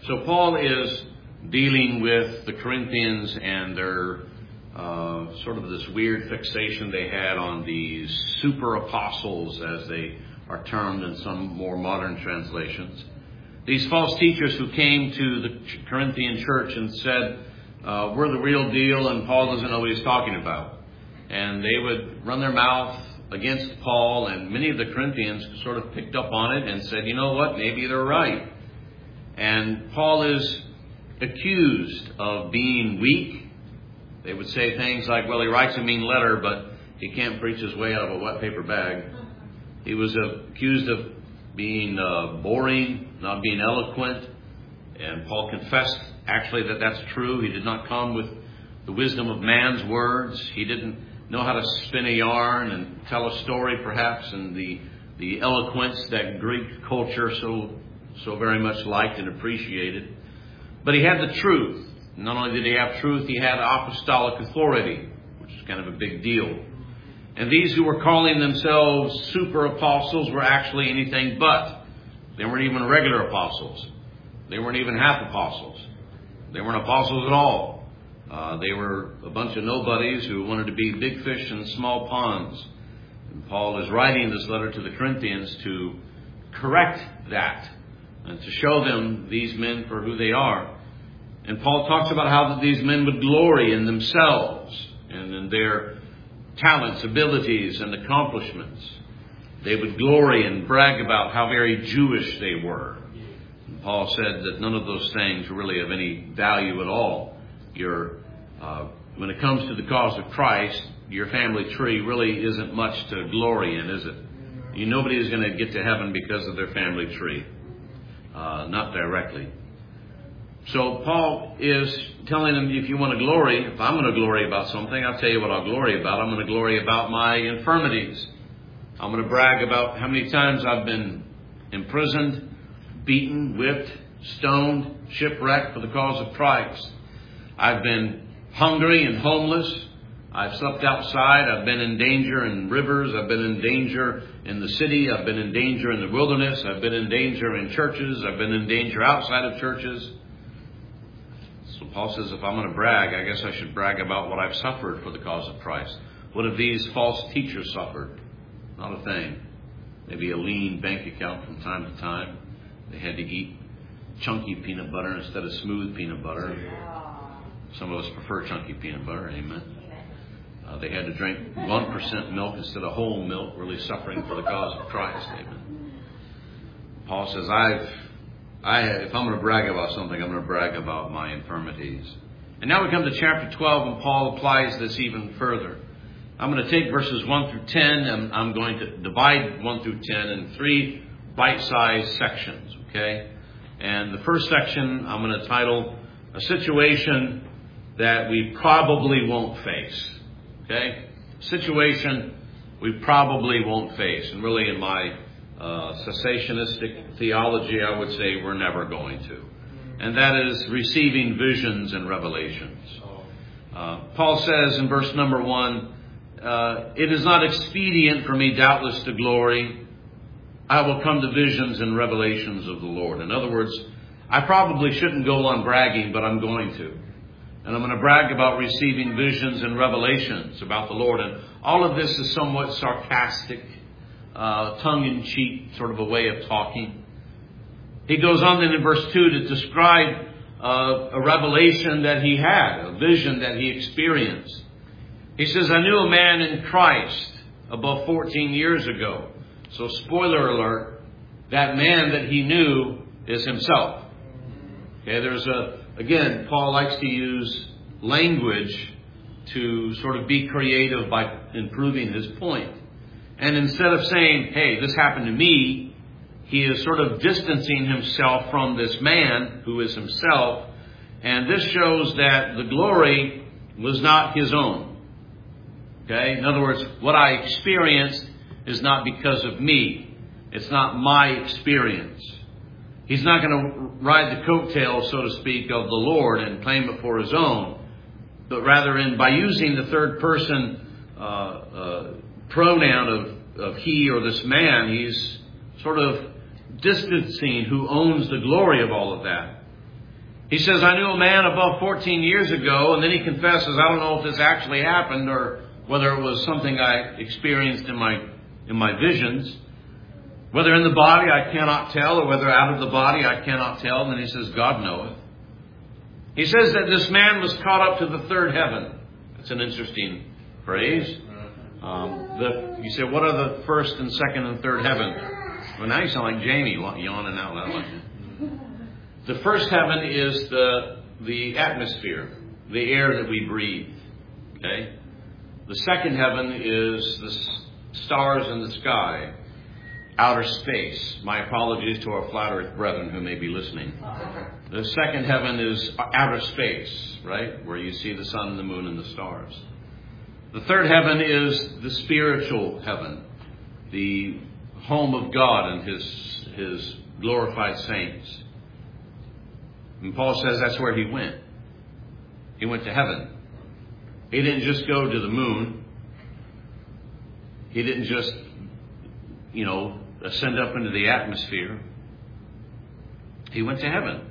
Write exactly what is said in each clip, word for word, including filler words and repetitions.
So Paul is dealing with the Corinthians and their uh, sort of this weird fixation they had on these super apostles, as they are termed in some more modern translations. These false teachers who came to the Corinthian church and said, uh, we're the real deal and Paul doesn't know what he's talking about. And they would run their mouth against Paul, and many of the Corinthians sort of picked up on it and said, you know what, maybe they're right. And Paul is accused of being weak. They would say things like, well, he writes a mean letter, but he can't preach his way out of a wet paper bag. He was accused of being uh, boring, not being eloquent. And Paul confessed, actually, that that's true. He did not come with the wisdom of man's words. He didn't know how to spin a yarn and tell a story, perhaps, in the, the eloquence that Greek culture so so very much liked and appreciated. But he had the truth. Not only did he have truth, he had apostolic authority, which is kind of a big deal. And these who were calling themselves super apostles were actually anything but. They weren't even regular apostles. They weren't even half apostles. They weren't apostles at all. Uh, they were a bunch of nobodies who wanted to be big fish in small ponds. And Paul is writing this letter to the Corinthians to correct that and to show them these men for who they are. And Paul talks about how these men would glory in themselves and in their talents, abilities, and accomplishments. They would glory and brag about how very Jewish they were. And Paul said that none of those things were really of any value at all. Your, uh, when it comes to the cause of Christ, your family tree really isn't much to glory in, is it? You, nobody is going to get to heaven because of their family tree. Uh, not directly. So Paul is telling them, if you want to glory, if I'm going to glory about something, I'll tell you what I'll glory about. I'm going to glory about my infirmities. I'm going to brag about how many times I've been imprisoned, beaten, whipped, stoned, shipwrecked for the cause of Christ. I've been hungry and homeless. I've slept outside. I've been in danger in rivers. I've been in danger in the city. I've been in danger in the wilderness. I've been in danger in churches. I've been in danger outside of churches. So Paul says, if I'm going to brag, I guess I should brag about what I've suffered for the cause of Christ. What have these false teachers suffered? Not a thing. Maybe a lean bank account from time to time. They had to eat chunky peanut butter instead of smooth peanut butter. Some of us prefer chunky peanut butter. Amen. Uh, they had to drink one percent milk instead of whole milk, really suffering for the cause of Christ. Amen. Paul says, I've, I, if I'm going to brag about something, I'm going to brag about my infirmities. And now we come to chapter twelve, and Paul applies this even further. I'm going to take verses one through ten, and I'm going to divide one through ten in three bite-sized sections, okay? And the first section I'm going to title, A Situation That We Probably Won't Face. Okay? Situation we probably won't face. And really in my uh, cessationistic theology, I would say we're never going to. And that is receiving visions and revelations. Uh, Paul says in verse number one, uh, it is not expedient for me doubtless to glory. I will come to visions and revelations of the Lord. In other words, I probably shouldn't go on bragging, but I'm going to. And I'm going to brag about receiving visions and revelations about the Lord. And all of this is somewhat sarcastic, uh, tongue-in-cheek sort of a way of talking. He goes on then in verse two to describe uh, a revelation that he had, a vision that he experienced. He says, I knew a man in Christ above fourteen years ago. So spoiler alert, that man that he knew is himself. Okay, there's a Again, Paul likes to use language to sort of be creative by improving his point. And instead of saying, hey, this happened to me, he is sort of distancing himself from this man who is himself. And this shows that the glory was not his own. Okay? In other words, what I experienced is not because of me. It's not my experience. He's not going to ride the coattails, so to speak, of the Lord and claim it for his own, but rather in by using the third person uh, uh, pronoun of, of he or this man, he's sort of distancing who owns the glory of all of that. He says, I knew a man above fourteen years ago, and then he confesses, I don't know if this actually happened or whether it was something I experienced in my in my visions. Whether in the body I cannot tell, or whether out of the body I cannot tell. And then he says, God knoweth. He says that this man was caught up to the third heaven. That's an interesting phrase. Um, the, you say, what are the first and second and third heaven? Well, now you sound like Jamie, yawning out loud like that. The first heaven is the the atmosphere, the air that we breathe. Okay. The second heaven is the stars in the sky, outer space. My apologies to our flat earth brethren who may be listening. The second heaven is outer space, right, where you see the sun, the moon, and the stars. The third heaven is the spiritual heaven, the home of God and His His glorified saints. And Paul says that's where he went. He went to heaven. He didn't just go to the moon. He didn't just, you know, ascend up into the atmosphere. He went to heaven.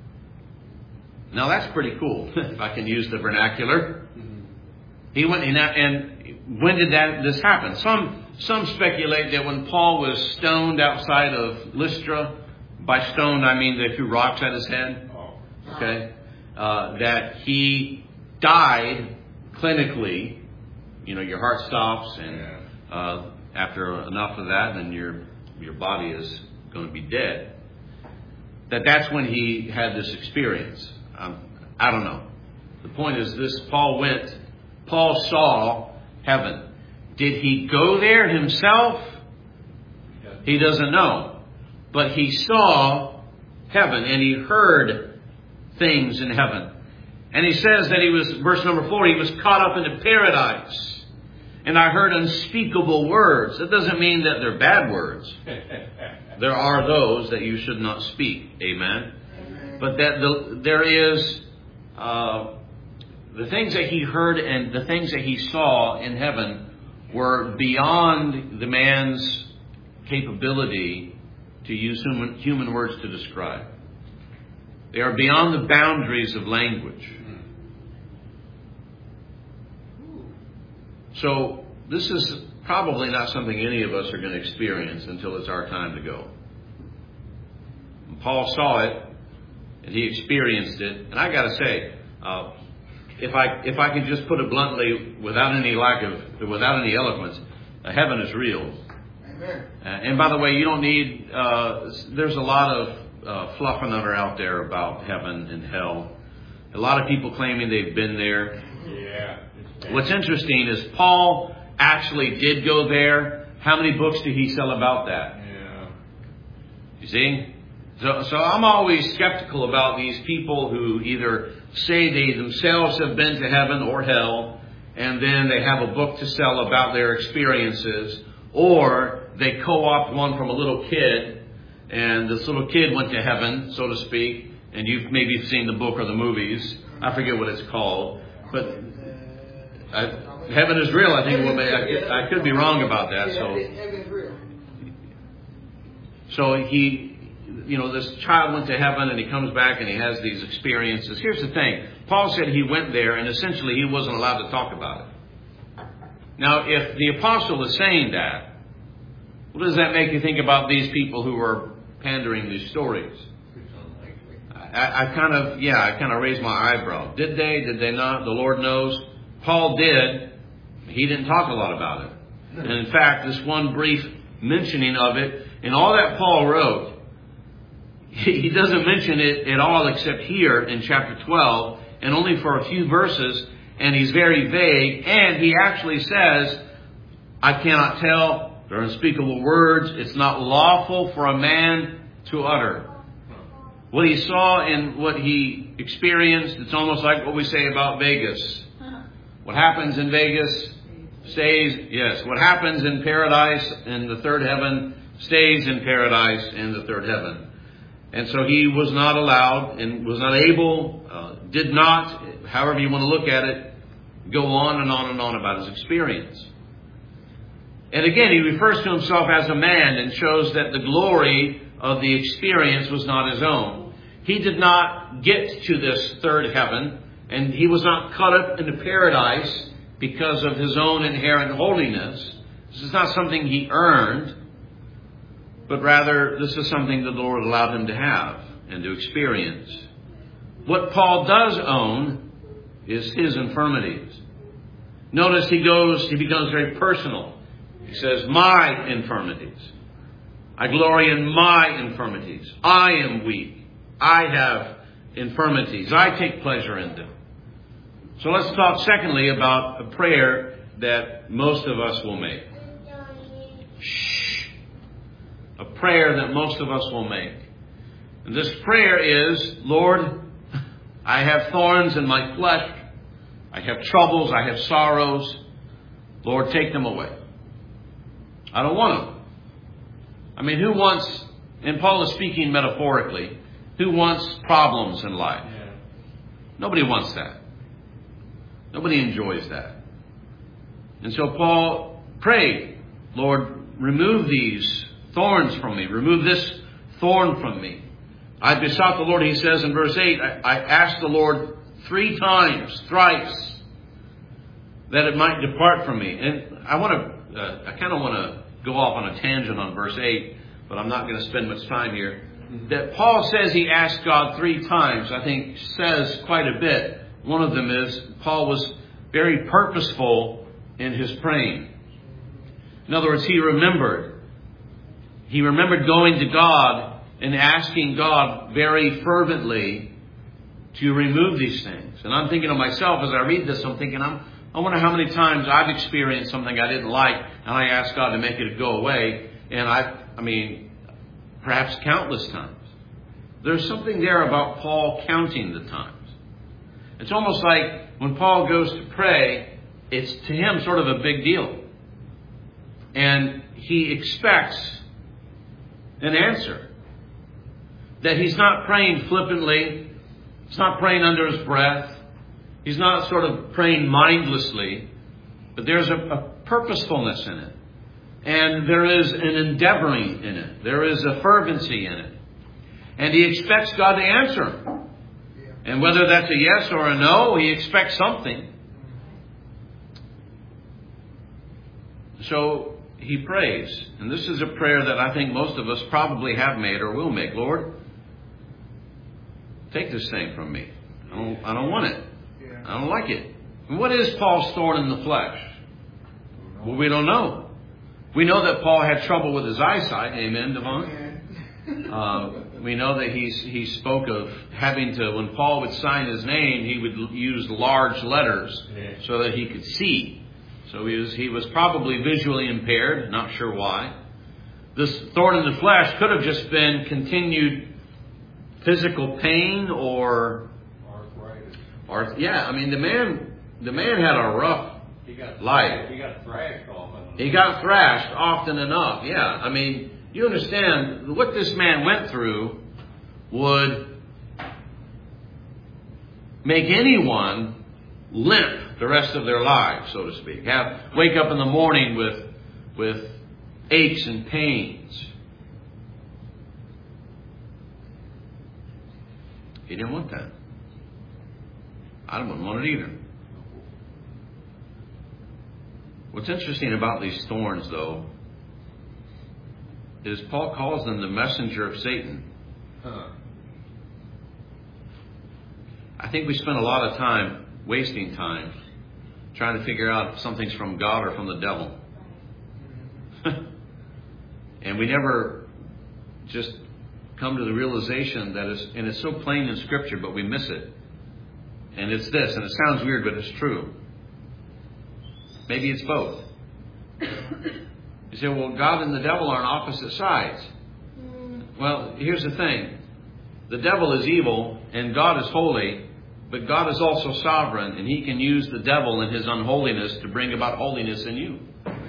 Now that's pretty cool, if I can use the vernacular. He went, and, and when did that this happen? Some some speculate that when Paul was stoned outside of Lystra, by stoned I mean they threw rocks at his head. Okay, uh, that he died clinically. You know, your heart stops, and uh, after enough of that, then your your body is going to be dead. That that's when he had this experience. Um, I don't know. The point is this: Paul went. Paul saw heaven. Did he go there himself? He doesn't know. But he saw heaven and he heard things in heaven. And he says that he was, verse number four, he was caught up into paradise. And I heard unspeakable words. That doesn't mean that they're bad words. There are those that you should not speak. Amen. But that the, there is... Uh, The things that he heard and the things that he saw in heaven were beyond the man's capability to use human, human words to describe. They are beyond the boundaries of language. So this is probably not something any of us are going to experience until it's our time to go. And Paul saw it and he experienced it. And I got to say, uh, If I if I can just put it bluntly, without any lack of, without any eloquence, uh, heaven is real. Amen. Uh, and by the way, you don't need. Uh, there's a lot of uh, fluff and utter out there about heaven and hell. A lot of people claiming they've been there. Yeah. What's interesting is Paul actually did go there. How many books did he sell about that? Yeah. You see. So, so I'm always skeptical about these people who either say they themselves have been to heaven or hell, and then they have a book to sell about their experiences, or they co-opt one from a little kid, and this little kid went to heaven, so to speak, and you've maybe seen the book or the movies. I forget what it's called, but I, heaven is real. I think well, I, I could be wrong about that. So, so he. You know, this child went to heaven and he comes back and he has these experiences. Here's the thing. Paul said he went there and essentially he wasn't allowed to talk about it. Now, if the apostle is saying that, what does that make you think about these people who are pandering these stories? I, I kind of, yeah, I kind of raised my eyebrow. Did they? Did they not? The Lord knows. Paul did. He didn't talk a lot about it. And in fact, this one brief mentioning of it, and all that Paul wrote, he doesn't mention it at all except here in chapter twelve, and only for a few verses, and he's very vague, and he actually says, I cannot tell, there are unspeakable words, it's not lawful for a man to utter. What he saw and what he experienced, it's almost like what we say about Vegas. What happens in Vegas stays, yes, what happens in paradise in the third heaven stays in paradise in the third heaven. And so he was not allowed and was not able, uh, did not, however you want to look at it, go on and on and on about his experience. And again, he refers to himself as a man and shows that the glory of the experience was not his own. He did not get to this third heaven, and he was not caught up into paradise because of his own inherent holiness. This is not something he earned, but rather this is something that the Lord allowed him to have and to experience. What Paul does own is his infirmities. Notice he goes, he becomes very personal. He says, my infirmities. I glory in my infirmities. I am weak. I have infirmities. I take pleasure in them. So let's talk secondly about a prayer that most of us will make. Shh. A prayer that most of us will make. And this prayer is, Lord, I have thorns in my flesh. I have troubles. I have sorrows. Lord, take them away. I don't want them. I mean, who wants, and Paul is speaking metaphorically, who wants problems in life? Yeah. Nobody wants that. Nobody enjoys that. And so Paul prayed, Lord, remove these thorns from me. Remove this thorn from me. I besought the Lord, he says in verse eight, I, I asked the Lord three times, thrice, that it might depart from me. And I want to, uh, I kind of want to go off on a tangent on verse eight, but I'm not going to spend much time here. That Paul says he asked God three times, I think says quite a bit. One of them is Paul was very purposeful in his praying. In other words, he remembered. He remembered going to God and asking God very fervently to remove these things. And I'm thinking of myself as I read this, I'm thinking, I'm, I wonder how many times I've experienced something I didn't like, and I asked God to make it go away. And I, I mean, perhaps countless times. There's something there about Paul counting the times. It's almost like when Paul goes to pray, it's to him sort of a big deal. And he expects an answer. That he's not praying flippantly. He's not praying under his breath. He's not sort of praying mindlessly. But there's a, a purposefulness in it. And there is an endeavoring in it. There is a fervency in it. And he expects God to answer him. And whether that's a yes or a no, he expects something. So he prays. And this is a prayer that I think most of us probably have made or will make. Lord, take this thing from me. I don't, I don't want it. I don't like it. And what is Paul's thorn in the flesh? Well, we don't know. We know that Paul had trouble with his eyesight. Amen, Devon? Uh, we know that he's, he spoke of having to, when Paul would sign his name, he would use large letters so that he could see. So he was, he was probably visually impaired, not sure why. This thorn in the flesh could have just been continued physical pain or... arthritis. Or, yeah, I mean, the man, the man had a rough he got, life. He got thrashed often. He got thrashed often enough, yeah. I mean... You understand, what this man went through would make anyone limp the rest of their lives, so to speak. Have wake up in the morning with with aches and pains. He didn't want that. I wouldn't want it either. What's interesting about these thorns, though, is Paul calls them the messenger of Satan. Huh. I think we spend a lot of time wasting time trying to figure out if something's from God or from the devil. And we never just come to the realization that it's, and it's so plain in Scripture, but we miss it. And it's this, and it sounds weird, but it's true. Maybe it's both. You say, well, God and the devil are on opposite sides. Well, here's the thing. The devil is evil and God is holy, but God is also sovereign, and he can use the devil and his unholiness to bring about holiness in you.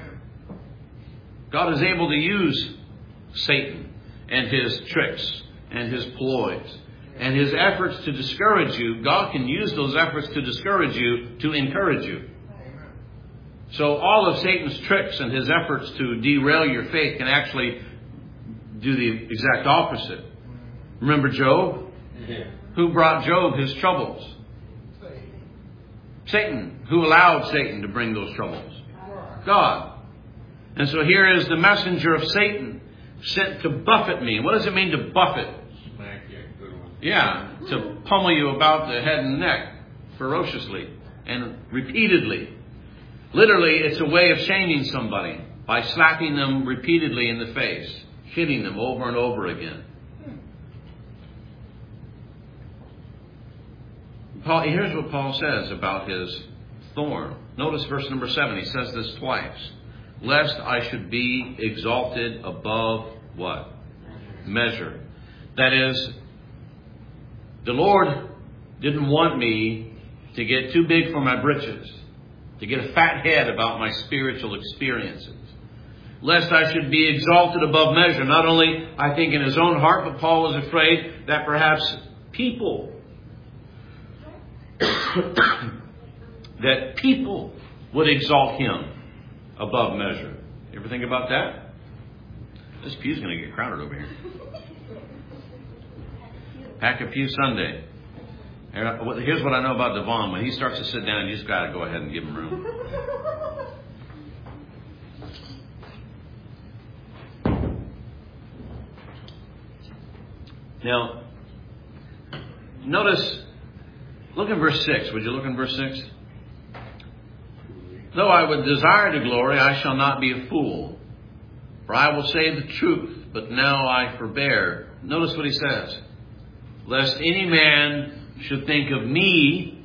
God is able to use Satan and his tricks and his ploys and his efforts to discourage you. God can use those efforts to discourage you to encourage you. So all of Satan's tricks and his efforts to derail your faith can actually do the exact opposite. Remember Job? Yeah. Who brought Job his troubles? Satan. Who allowed Satan to bring those troubles? God. And so here is the messenger of Satan sent to buffet me. What does it mean to buffet? Smack you, good one. Yeah, to pummel you about the head and neck ferociously and repeatedly. Literally, it's a way of shaming somebody by slapping them repeatedly in the face, hitting them over and over again. Paul, here's what Paul says about his thorn. Notice verse number seven. He says this twice. Lest I should be exalted above what? Measure. That is, the Lord didn't want me to get too big for my britches, to get a fat head about my spiritual experiences. Lest I should be exalted above measure. Not only, I think, in his own heart, but Paul was afraid that perhaps people that people would exalt him above measure. You ever think about that? This pew's going to get crowded over here. Pack a pew Sunday. Here's what I know about Devon. When he starts to sit down, you just got to go ahead and give him room. Now, notice, look in verse six. Would you look in verse six? Though I would desire to glory, I shall not be a fool. For I will say the truth, but now I forbear. Notice what he says. Lest any man should think of me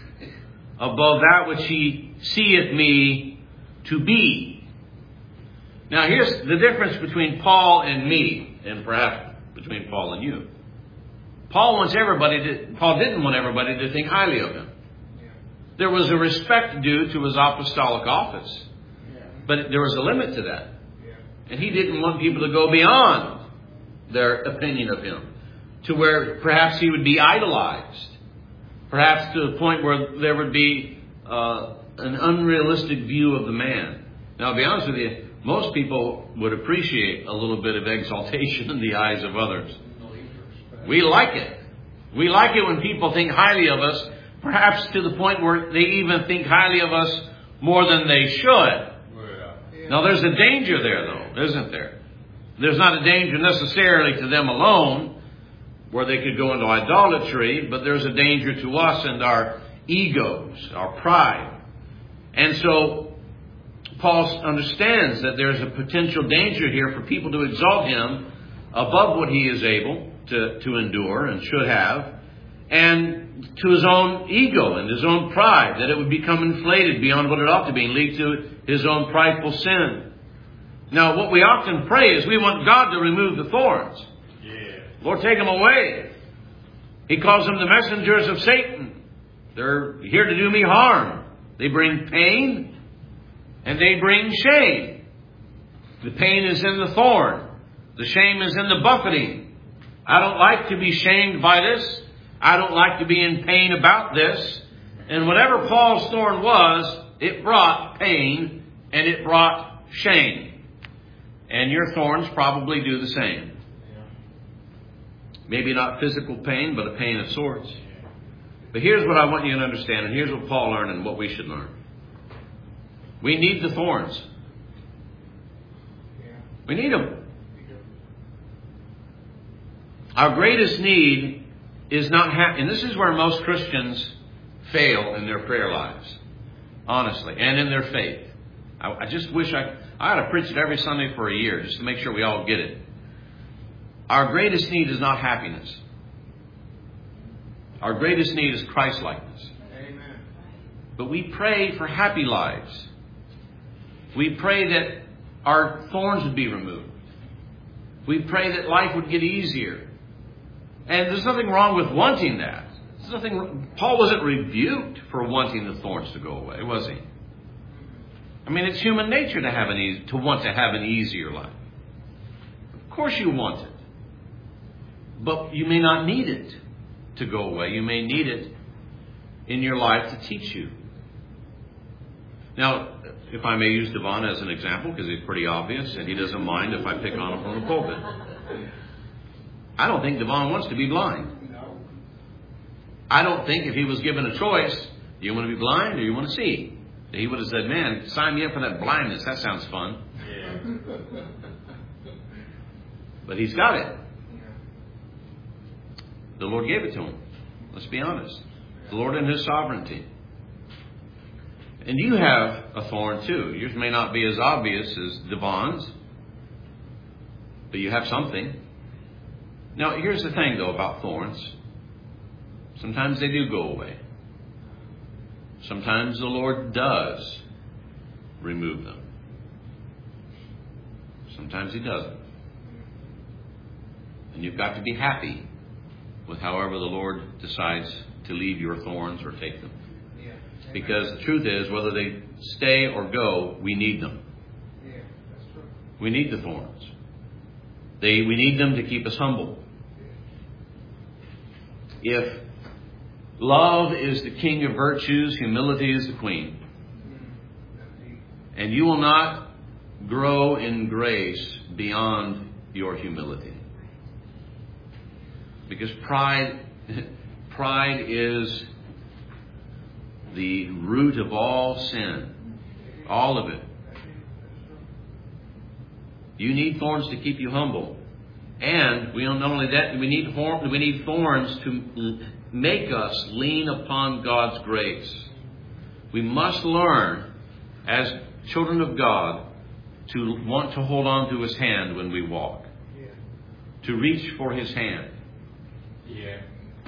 above that which he seeth me to be. Now here's the difference between Paul and me, and perhaps between Paul and you. Paul wants everybody to, Paul didn't want everybody to think highly of him. There was a respect due to his apostolic office. But there was a limit to that. And he didn't want people to go beyond their opinion of him, to where perhaps he would be idolized. Perhaps to the point where there would be uh, an unrealistic view of the man. Now, to be honest with you, most people would appreciate a little bit of exaltation in the eyes of others. We like it. We like it when people think highly of us, perhaps to the point where they even think highly of us more than they should. Now, there's a danger there, though, isn't there? There's not a danger necessarily to them alone, where they could go into idolatry, but there's a danger to us and our egos, our pride. And so, Paul understands that there's a potential danger here for people to exalt him above what he is able to, to endure and should have, and to his own ego and his own pride, that it would become inflated beyond what it ought to be and lead to his own prideful sin. Now, what we often pray is we want God to remove the thorns. Yeah. Lord, take them away. He calls them the messengers of Satan. They're here to do me harm. They bring pain and they bring shame. The pain is in the thorn. The shame is in the buffeting. I don't like to be shamed by this. I don't like to be in pain about this. And whatever Paul's thorn was, it brought pain and it brought shame. And your thorns probably do the same. Maybe not physical pain, but a pain of sorts. But here's what I want you to understand, and here's what Paul learned and what we should learn. We need the thorns. We need them. Our greatest need is not happy. And this is where most Christians fail in their prayer lives. Honestly. And in their faith. I, I just wish I... I ought to preach it every Sunday for a year just to make sure we all get it. Our greatest need is not happiness. Our greatest need is Christ-likeness. Amen. But we pray for happy lives. We pray that our thorns would be removed. We pray that life would get easier. And there's nothing wrong with wanting that. There's nothing. Paul wasn't rebuked for wanting the thorns to go away, was he? I mean, it's human nature to have an easy, to want to have an easier life. Of course you want it. But you may not need it to go away. You may need it in your life to teach you. Now, if I may use Devon as an example, because he's pretty obvious and he doesn't mind if I pick on him from the pulpit. I don't think Devon wants to be blind. I don't think if he was given a choice, do you want to be blind or you want to see? He would have said, man, sign me up for that blindness. That sounds fun. Yeah. But he's got it. The Lord gave it to him. Let's be honest. The Lord in His sovereignty. And you have a thorn too. Yours may not be as obvious as Devon's, but you have something. Now, here's the thing, though, about thorns. Sometimes they do go away. Sometimes the Lord does remove them. Sometimes He doesn't. And you've got to be happy with however the Lord decides to leave your thorns or take them. Because the truth is, whether they stay or go, we need them. We need the thorns. They, we need them to keep us humble. If love is the king of virtues, humility is the queen. And you will not grow in grace beyond your humility. Because pride, pride is the root of all sin. All of it. You need thorns to keep you humble. And we don't, not only that, we need, we need thorns to make us lean upon God's grace. We must learn, as children of God, to want to hold on to His hand when we walk. Yeah. To reach for His hand. Yeah.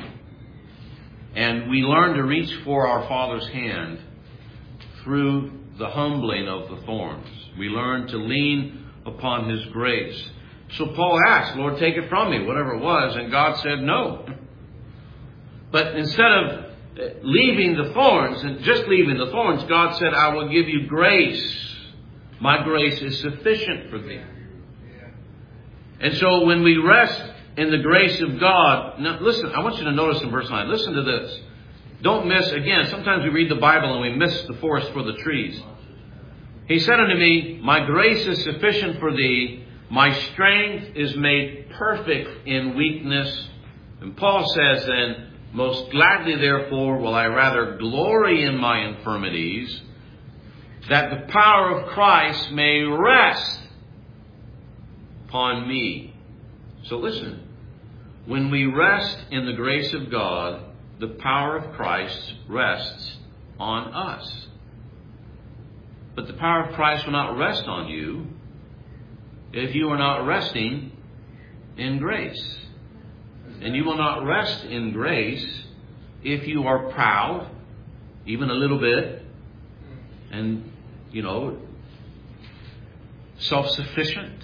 And we learn to reach for our Father's hand through the humbling of the thorns. We learn to lean upon His grace. So Paul asked, Lord, take it from me, whatever it was. And God said no. But instead of leaving the thorns, and just leaving the thorns, God said, I will give you grace. My grace is sufficient for thee. And so when we rest in the grace of God, now listen, I want you to notice in verse nine, listen to this. Don't miss, again, sometimes we read the Bible and we miss the forest for the trees. He said unto me, my grace is sufficient for thee. My strength is made perfect in weakness. And Paul says then, most gladly therefore will I rather glory in my infirmities, that the power of Christ may rest upon me. So listen, when we rest in the grace of God, the power of Christ rests on us. But the power of Christ will not rest on you if you are not resting in grace. And you will not rest in grace if you are proud, even a little bit, and, you know, self-sufficient.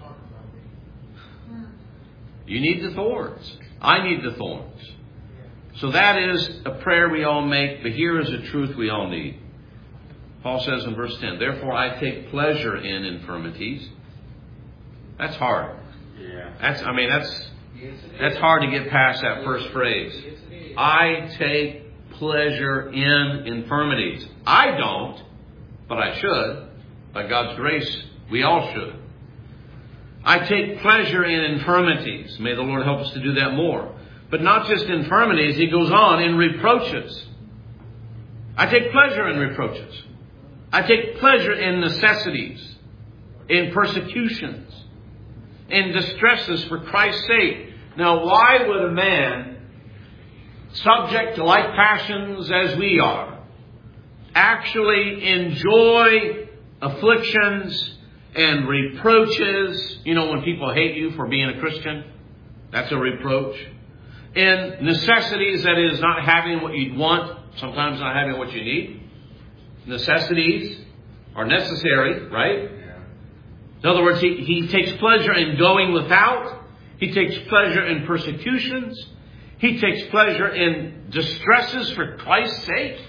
You need the thorns. I need the thorns. So that is a prayer we all make, but here is a truth we all need. Paul says in verse ten, therefore I take pleasure in infirmities. That's hard. Yeah. That's, I mean, that's, that's hard to get past that first phrase. I take pleasure in infirmities. I don't, but I should. By God's grace, we all should. I take pleasure in infirmities. May the Lord help us to do that more. But not just infirmities, he goes on, in reproaches. I take pleasure in reproaches. I take pleasure in necessities, in persecutions, in distresses for Christ's sake. Now, why would a man subject to like passions as we are actually enjoy afflictions and reproaches? You know, when people hate you for being a Christian, that's a reproach. In necessities, that is, not having what you want, sometimes not having what you need. Necessities are necessary, right? In other words, he, he takes pleasure in going without. He takes pleasure in persecutions. He takes pleasure in distresses for Christ's sake.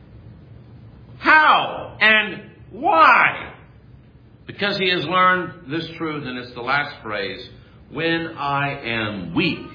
How and why? Because he has learned this truth, and it's the last phrase, when I am weak,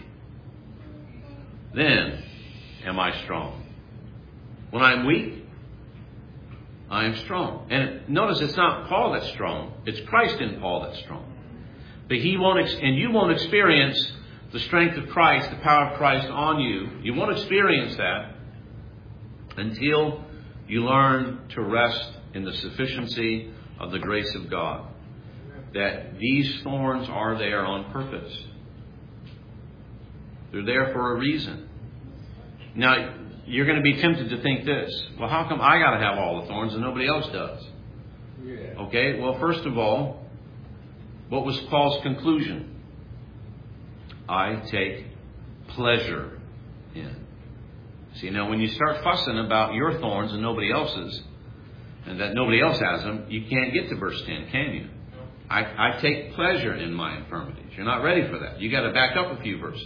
then am I strong. When I'm weak, I am strong. And notice it's not Paul that's strong. It's Christ in Paul that's strong. But he won't, ex- and you won't experience the strength of Christ, the power of Christ on you. You won't experience that until you learn to rest in the sufficiency of the grace of God. That these thorns are there on purpose. They're there for a reason. Now, you're going to be tempted to think this. Well, how come I got to have all the thorns and nobody else does? Okay, well, first of all, what was Paul's conclusion? I take pleasure in. See, now when you start fussing about your thorns and nobody else's, and that nobody else has them, you can't get to verse ten, can you? I, I take pleasure in my infirmities. You're not ready for that. You got to back up a few verses.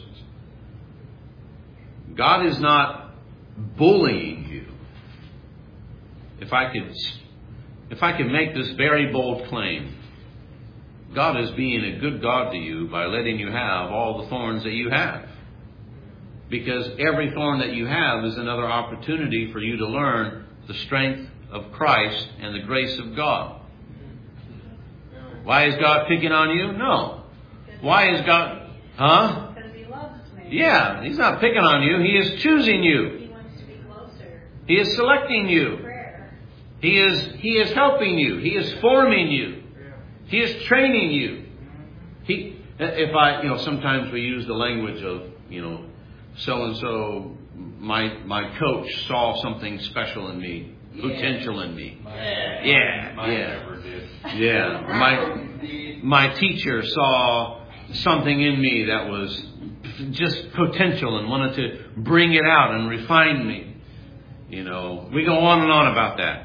God is not bullying you. If I could, if I could make this very bold claim, God is being a good God to you by letting you have all the thorns that you have. Because every thorn that you have is another opportunity for you to learn the strength of Christ and the grace of God. Why is God picking on you? No. Why is God... Huh? Because He loves me. Yeah, He's not picking on you. He is choosing you. He wants to be closer. He is selecting you. Prayer. He is, he is helping you. He is forming you. He is training you. He, if I, you know, sometimes we use the language of, you know, so-and-so, my my coach saw something special in me, yeah. potential in me. Mine, yeah, mine yeah. never did. Yeah. My, my teacher saw something in me that was just potential and wanted to bring it out and refine me. You know, we go on and on about that.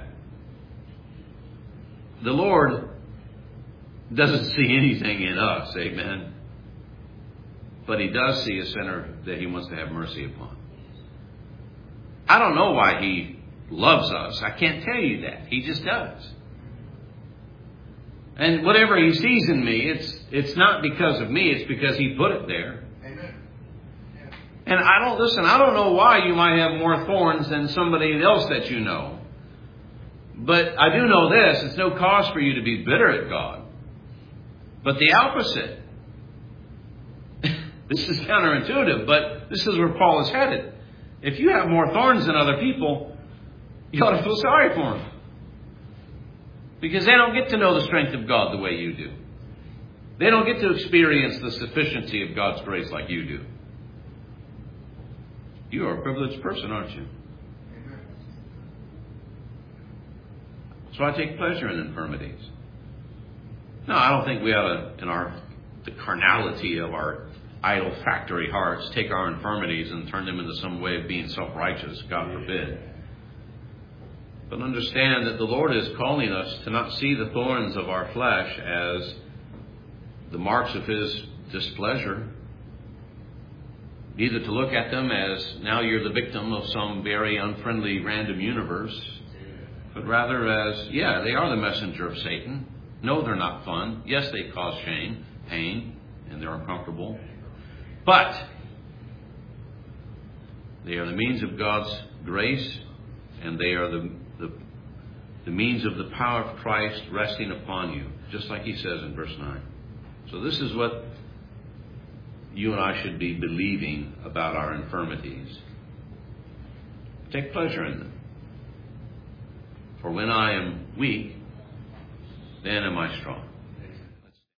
The Lord doesn't see anything in us, amen. But He does see a sinner that He wants to have mercy upon. I don't know why He loves us. I can't tell you that. He just does. And whatever He sees in me, it's it's not because of me. It's because He put it there. Amen. Yeah. And I don't, listen, I don't know why you might have more thorns than somebody else that you know. But I do know this. It's no cause for you to be bitter at God. But the opposite. This is counterintuitive, but this is where Paul is headed. If you have more thorns than other people, you ought to feel sorry for them. Because they don't get to know the strength of God the way you do. They don't get to experience the sufficiency of God's grace like you do. You are a privileged person, aren't you? So I take pleasure in infirmities. No, I don't think we ought to, in our the carnality of our idol factory hearts, take our infirmities and turn them into some way of being self-righteous. God forbid. But understand that the Lord is calling us to not see the thorns of our flesh as the marks of His displeasure. Neither to look at them as now you're the victim of some very unfriendly random universe. But rather as, yeah, they are the messenger of Satan. No, they're not fun. Yes, they cause shame, pain, and they're uncomfortable. But they are the means of God's grace, and they are the, the, the means of the power of Christ resting upon you, just like He says in verse nine. So this is what you and I should be believing about our infirmities. Take pleasure in them. For when I am weak, then am I strong.